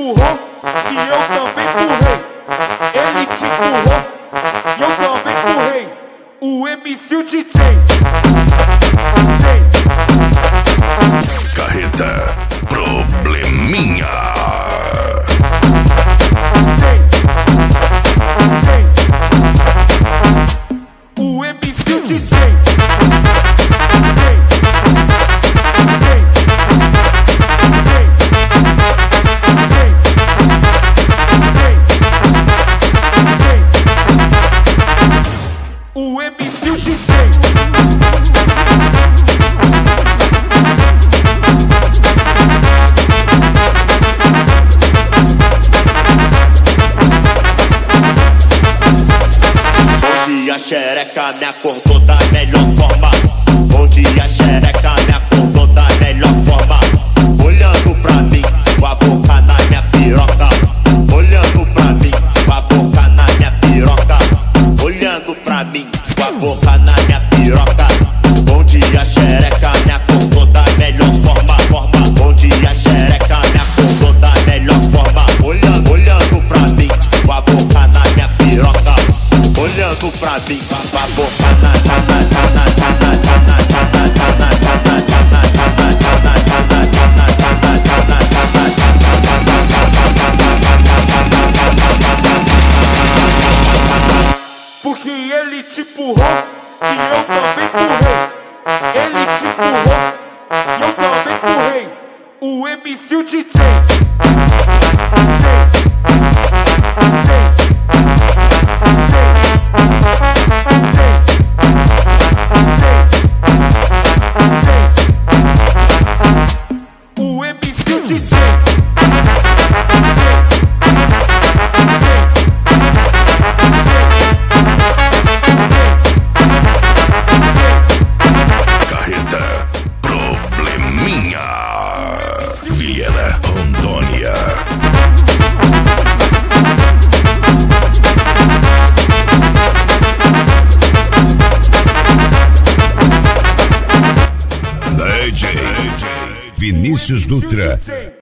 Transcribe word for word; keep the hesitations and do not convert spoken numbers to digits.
empurrou e eu também empurrei. Ele te empurrou e eu também empurrei. O M C, o D J. Carreta Probleminha. O M C, o D J. O M C, o D J. Onde a xereca me acordou da melhor forma. Onde a xereca me acordou da melhor forma. Olhando pra mim, com a boca na minha piroca. Olhando pra mim, com a boca na minha piroca. Olhando pra mim, com a boca na minha piroca. Onde a xereca me acordou da melhor forma, forma. Onde a xereca me acordou da melhor forma. Olhando, olhando pra mim, com a boca na minha piroca. Olhando pra mim, com a boca na na na na na na na na Porque ele te empurrou e eu também empurrei. Ele te empurrou e eu também empurrei. O M C, o D J. O M C, o D J. Carreta Probleminha. Vilhena, Rondônia. D J Vinícius Dutra.